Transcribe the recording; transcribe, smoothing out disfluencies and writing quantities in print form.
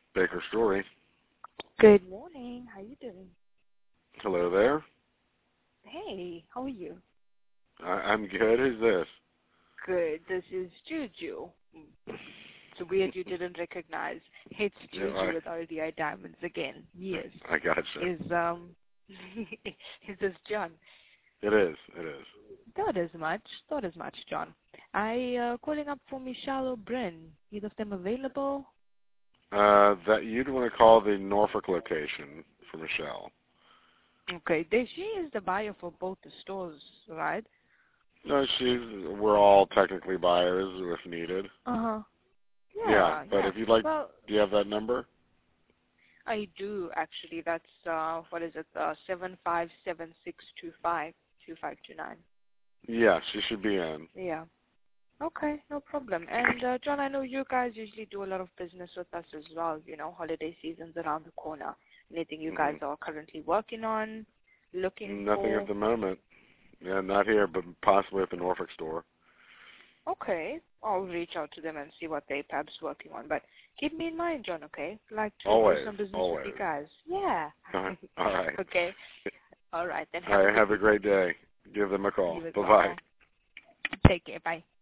Baker Story. Good morning. How you doing? Hello there. Hey, how are you? I'm good. Who's this? Good. This is Juju. It's weird you didn't recognize. It's Juju Yeah, with RDI Diamonds again. Yes. I gotcha. Is this John? It is. It is. Thought as much, John. I calling up for Michelle or Bryn. Either of them available? That you'd want to call the Norfolk location for Michelle. Okay. She is the buyer for both the stores, right? No, we're all technically buyers if needed. Uh-huh. Yeah, but Yeah. if you'd like, Well, do you have that number? I do actually. That's 7576252529. Yeah, she should be in. Yeah. Okay, no problem. And John, I know you guys usually do a lot of business with us as well. You know, holiday season's around the corner. Anything you guys are currently working on, looking Nothing for? at the moment. Yeah, not here, but possibly at the Norfolk store. Okay, I'll reach out to them and see what they perhaps working on. But keep me in mind, John. Okay, like to Always, do some business always. with you guys. Yeah. All right. Okay. All right, then All right, have a great day. Give them a call. You as Bye-bye. well. Take care. Bye.